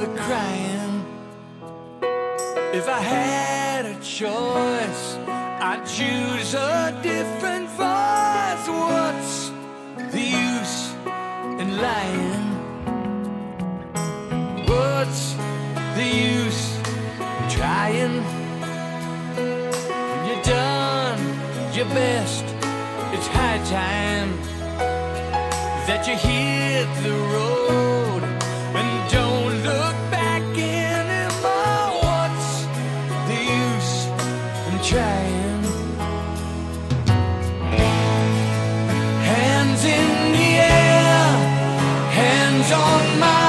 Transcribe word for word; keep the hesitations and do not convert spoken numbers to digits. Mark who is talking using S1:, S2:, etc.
S1: the crying. If I had a choice, I'd choose a different voice. What's the use in lying? What's the use in trying? When you've done your best, it's high time that you hit the road and don't look back anymore. What's the use in trying? Hands in the air, hands on my